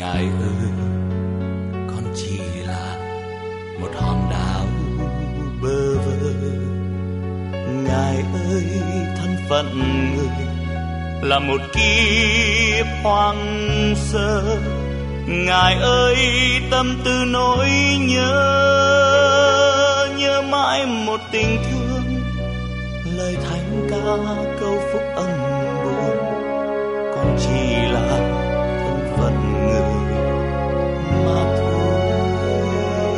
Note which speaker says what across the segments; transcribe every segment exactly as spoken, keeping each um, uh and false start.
Speaker 1: Ngài ơi, con chỉ là một hòn đảo bơ vơ. Ngài ơi, thân phận người là một kiếp hoang sơ. Ngài ơi, tâm tư nỗi nhớ, nhớ mãi một tình thương, lời thánh ca câu phúc âm buồn. Con chỉ là thân phận người mà thôi.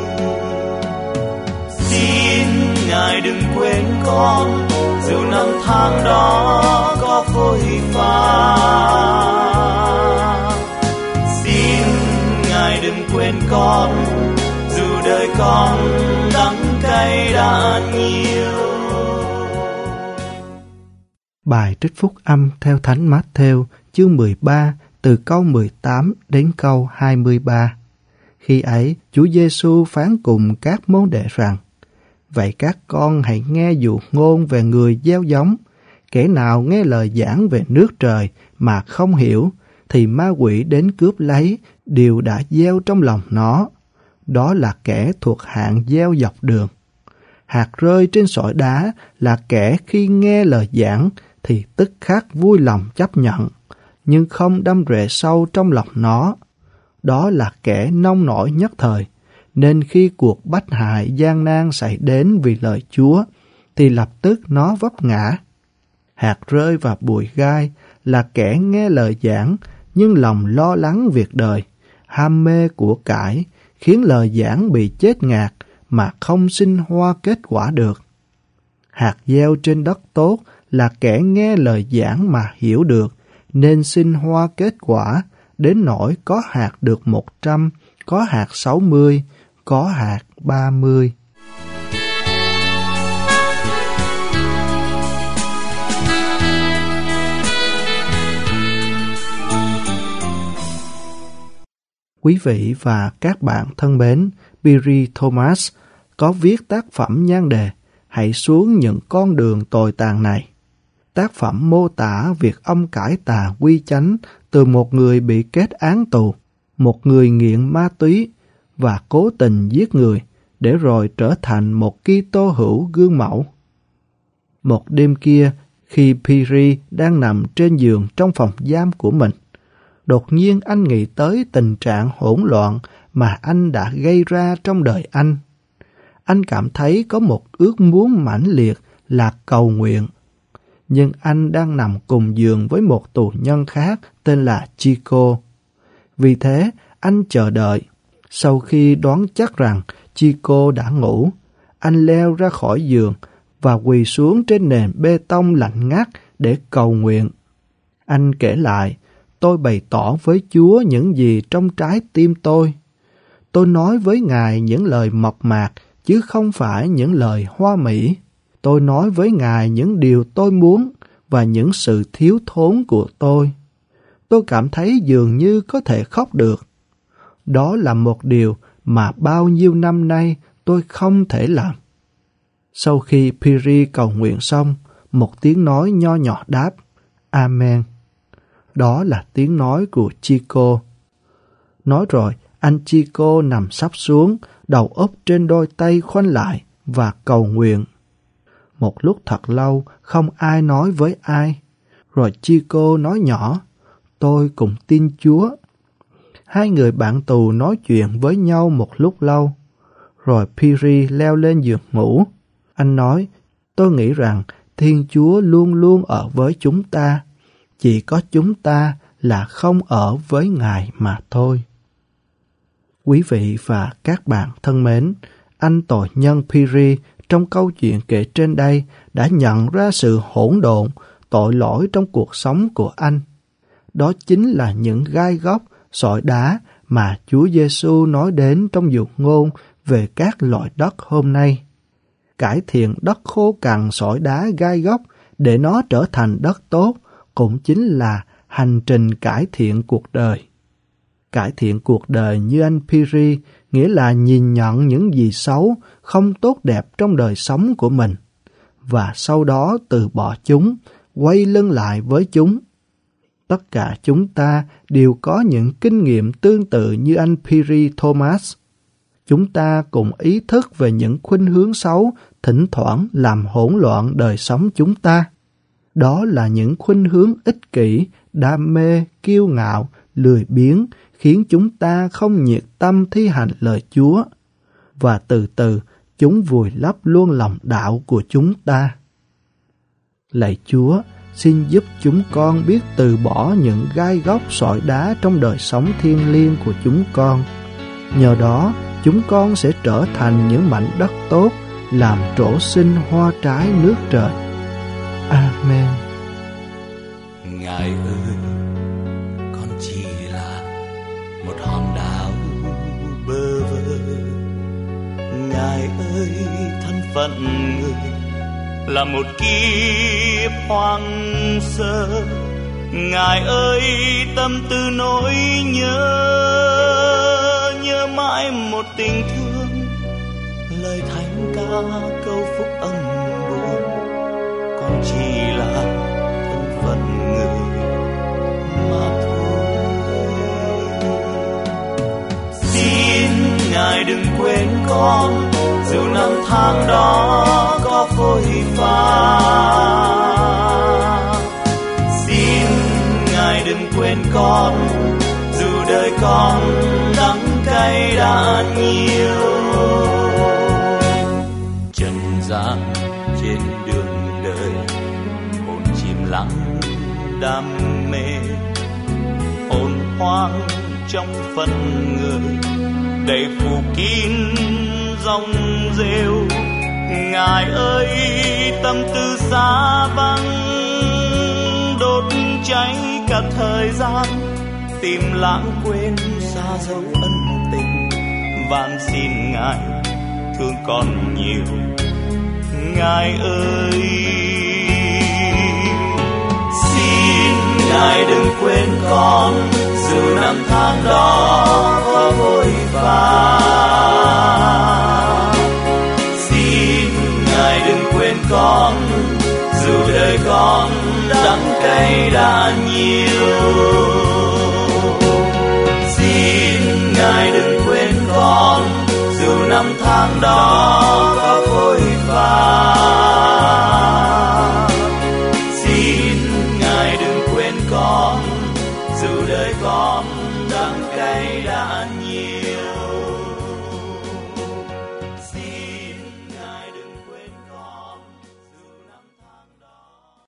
Speaker 1: Xin Ngài đừng quên con, dù năm tháng đó có phôi pha. Xin Ngài đừng quên con, dù đời con đắng cay đã nhiều.
Speaker 2: Bài trích phúc âm theo Thánh Mát-thêu chương mười ba từ câu mười tám đến câu hai mươi ba. Khi ấy, Chúa Giêsu phán cùng các môn đệ rằng: Vậy các con hãy nghe dụ ngôn về người gieo giống. Kẻ nào nghe lời giảng về nước trời mà không hiểu, thì ma quỷ đến cướp lấy điều đã gieo trong lòng nó. Đó là kẻ thuộc hạng gieo dọc đường. Hạt rơi trên sỏi đá là kẻ khi nghe lời giảng thì tức khắc vui lòng chấp nhận, nhưng không đâm rễ sâu trong lòng nó. Đó là kẻ nông nổi nhất thời, nên khi cuộc bách hại gian nan xảy đến vì lời Chúa, thì lập tức nó vấp ngã. Hạt rơi vào bụi gai là kẻ nghe lời giảng, nhưng lòng lo lắng việc đời, ham mê của cải, khiến lời giảng bị chết ngạt mà không sinh hoa kết quả được. Hạt gieo trên đất tốt là kẻ nghe lời giảng mà hiểu được, nên sinh hoa kết quả, đến nỗi có hạt được một trăm, có hạt sáu mươi, có hạt ba mươi. Quý vị và các bạn thân mến, Billy Thomas có viết tác phẩm nhan đề Hãy xuống những con đường tồi tàn này. Tác phẩm mô tả việc ông cải tà quy chánh từ một người bị kết án tù, một người nghiện ma túy và cố tình giết người, để rồi trở thành một Kitô hữu gương mẫu. Một đêm kia, khi Piri đang nằm trên giường trong phòng giam của mình, đột nhiên anh nghĩ tới tình trạng hỗn loạn mà anh đã gây ra trong đời anh. Anh cảm thấy có một ước muốn mãnh liệt là cầu nguyện. Nhưng anh đang nằm cùng giường với một tù nhân khác tên là Chico. Vì thế, anh chờ đợi. Sau khi đoán chắc rằng Chico đã ngủ, anh leo ra khỏi giường và quỳ xuống trên nền bê tông lạnh ngắt để cầu nguyện. Anh kể lại: Tôi bày tỏ với Chúa những gì trong trái tim tôi. Tôi nói với Ngài những lời mộc mạc, chứ không phải những lời hoa mỹ. Tôi nói với Ngài những điều tôi muốn và những sự thiếu thốn của tôi. Tôi cảm thấy dường như có thể khóc được. Đó là một điều mà bao nhiêu năm nay tôi không thể làm. Sau khi Piri cầu nguyện xong, một tiếng nói nho nhỏ đáp: Amen. Đó là tiếng nói của Chico. Nói rồi, anh Chico nằm sắp xuống, đầu úp trên đôi tay khoanh lại và cầu nguyện. Một lúc thật lâu, không ai nói với ai. Rồi Chico nói nhỏ: Tôi cũng tin Chúa. Hai người bạn tù nói chuyện với nhau một lúc lâu. Rồi Piri leo lên giường ngủ. Anh nói: Tôi nghĩ rằng Thiên Chúa luôn luôn ở với chúng ta. Chỉ có chúng ta là không ở với Ngài mà thôi. Quý vị và các bạn thân mến, anh tội nhân Piri trong câu chuyện kể trên đây đã nhận ra sự hỗn độn, tội lỗi trong cuộc sống của anh. Đó chính là những gai góc, sỏi đá mà Chúa Giêsu nói đến trong dụ ngôn về các loại đất hôm nay. Cải thiện đất khô cằn sỏi đá gai góc để nó trở thành đất tốt cũng chính là hành trình cải thiện cuộc đời. Cải thiện cuộc đời như anh Piri nghĩa là nhìn nhận những gì xấu, không tốt đẹp trong đời sống của mình, và sau đó từ bỏ chúng, quay lưng lại với chúng. Tất cả chúng ta đều có những kinh nghiệm tương tự như anh Piri Thomas. Chúng ta cùng ý thức về những khuynh hướng xấu thỉnh thoảng làm hỗn loạn đời sống chúng ta. Đó là những khuynh hướng ích kỷ, đam mê, kiêu ngạo, lười biếng, khiến chúng ta không nhiệt tâm thi hành lời Chúa. Và từ từ, chúng vùi lấp luôn lòng đạo của chúng ta. Lạy Chúa, xin giúp chúng con biết từ bỏ những gai góc sỏi đá trong đời sống thiêng liêng của chúng con. Nhờ đó, chúng con sẽ trở thành những mảnh đất tốt, làm trổ sinh hoa trái nước trời. Amen.
Speaker 1: Ngài ơi, con chỉ là một hòn đảo bơ vơ. Ngài ơi, thân phận người là một kiếp hoang sơ. Ngài ơi, tâm tư nỗi nhớ, nhớ mãi một tình thương, lời thánh ca câu phúc âm buồn. Con chỉ là thân phận người mà thôi. Xin Ngài đừng quên con, dù năm tháng đó có phôi pha. Xin Ngài đừng quên con, dù đời con đắng cay đã nhiều. Trần gian trên đường đời, hồn chìm lắng đam mê, hồn hoang trong phận người, đầy phủ kín dòng rêu. Ngài ơi, tâm tư xa vắng, đốt cháy cả thời gian, tìm lãng quên xa dấu ân tình. Van xin Ngài thương con nhiều, Ngài ơi. Xin Ngài đừng quên con, dù năm tháng đó có vội vã. Xin Ngài đừng quên con, dù đời con đắng cay đã nhiều. Xin Ngài đừng quên con, dù năm tháng đó có vội vã. Xin Ngài đừng quên con, dù đời con đắng cay đã nhiều.